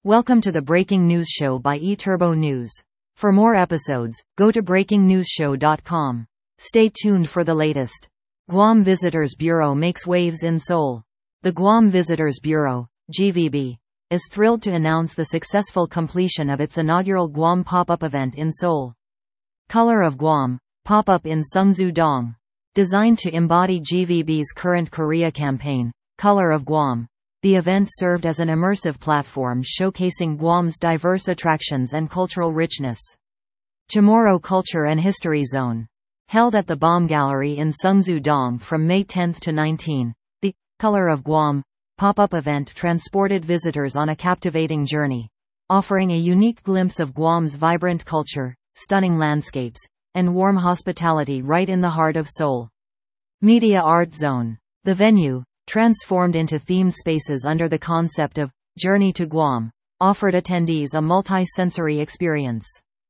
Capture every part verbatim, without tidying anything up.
Welcome to the Breaking News Show by eTurbo News. For more episodes, go to breaking news show dot com. Stay tuned for the latest. Guam Visitors Bureau makes waves in Seoul. The Guam Visitors Bureau, G V B, is thrilled to announce the successful completion of its inaugural Guam pop-up event in Seoul. Color of Guam, pop-up in Seongsu-dong. Designed to embody G V B's current Korea campaign, Color of Guam. The event served as an immersive platform showcasing Guam's diverse attractions and cultural richness. Chamorro Culture and History Zone. Held at the Baum Gallery in Seongsu-dong from May tenth to nineteenth, the Color of Guam pop-up event transported visitors on a captivating journey, offering a unique glimpse of Guam's vibrant culture, stunning landscapes, and warm hospitality right in the heart of Seoul. Media Art Zone. The venue, transformed into themed spaces under the concept of Journey to Guam, offered attendees a multi-sensory experience.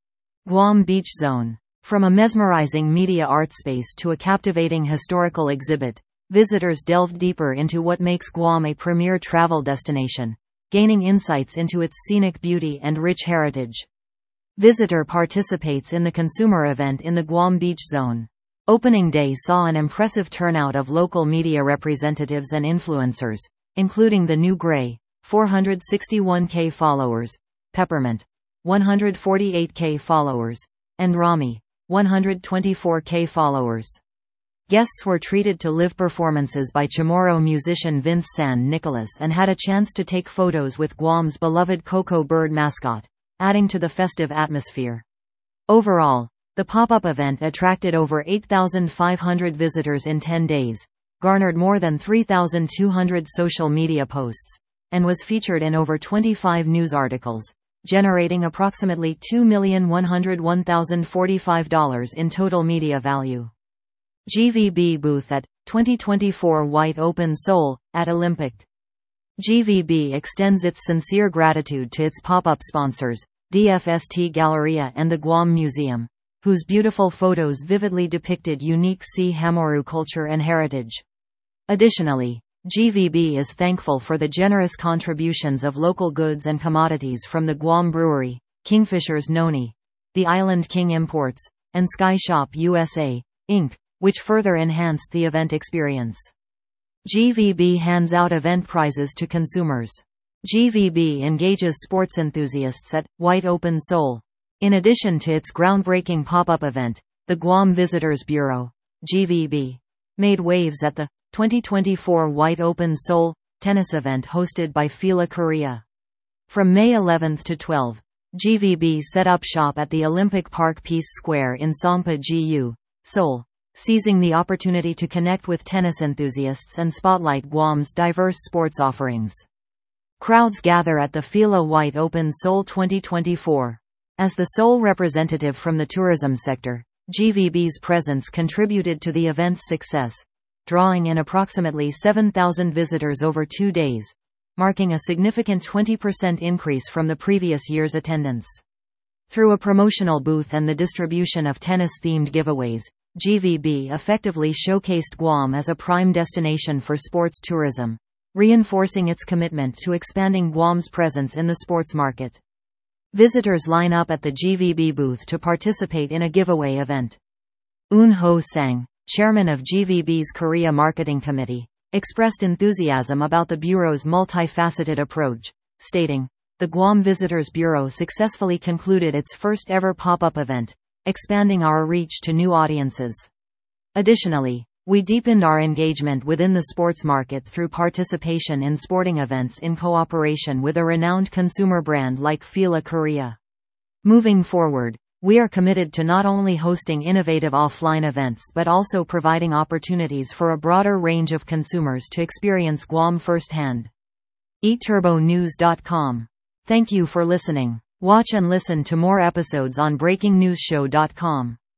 Guam Beach Zone. From a mesmerizing media art space to a captivating historical exhibit, visitors delved deeper into what makes Guam a premier travel destination, gaining insights into its scenic beauty and rich heritage. Visitor participates in the consumer event in the Guam Beach Zone. Opening day saw an impressive turnout of local media representatives and influencers, including the New Gray, four hundred sixty-one K followers, Peppermint, one hundred forty-eight K followers, and Rami, one hundred twenty-four K followers. Guests were treated to live performances by Chamorro musician Vince San Nicolas and had a chance to take photos with Guam's beloved Coco Bird mascot, adding to the festive atmosphere. Overall, the pop-up event attracted over eight thousand five hundred visitors in ten days, garnered more than three thousand two hundred social media posts, and was featured in over twenty-five news articles, generating approximately two million one hundred one thousand forty-five dollars in total media value. G V B booth at twenty twenty-four White Open Seoul, at Olympic. G V B extends its sincere gratitude to its pop-up sponsors, D F S T Galleria and the Guam Museum, whose beautiful photos vividly depicted unique C. Chamorro culture and heritage. Additionally, G V B is thankful for the generous contributions of local goods and commodities from the Guam Brewery, Kingfisher's Noni, the Island King Imports, and Sky Shop U S A, Incorporated, which further enhanced the event experience. G V B hands out event prizes to consumers. G V B engages sports enthusiasts at White Open Seoul. In addition to its groundbreaking pop-up event, the Guam Visitors Bureau, G V B, made waves at the twenty twenty-four White Open Seoul tennis event hosted by Fila Korea. From May eleventh to twelfth, G V B set up shop at the Olympic Park Peace Square in Songpa G U, Seoul, seizing the opportunity to connect with tennis enthusiasts and spotlight Guam's diverse sports offerings. Crowds gather at the Fila White Open Seoul twenty twenty-four. As the sole representative from the tourism sector, G V B's presence contributed to the event's success, drawing in approximately seven thousand visitors over two days, marking a significant twenty percent increase from the previous year's attendance. Through a promotional booth and the distribution of tennis-themed giveaways, G V B effectively showcased Guam as a prime destination for sports tourism, reinforcing its commitment to expanding Guam's presence in the sports market. Visitors line up at the G V B booth to participate in a giveaway event. Eun Ho Sang, chairman of G V B's Korea Marketing Committee, expressed enthusiasm about the Bureau's multifaceted approach, stating, "The Guam Visitors Bureau successfully concluded its first-ever pop-up event, expanding our reach to new audiences. Additionally, we deepened our engagement within the sports market through participation in sporting events in cooperation with a renowned consumer brand like Fila Korea. Moving forward, we are committed to not only hosting innovative offline events but also providing opportunities for a broader range of consumers to experience Guam firsthand." e turbo news dot com. Thank you for listening. Watch and listen to more episodes on breaking news show dot com.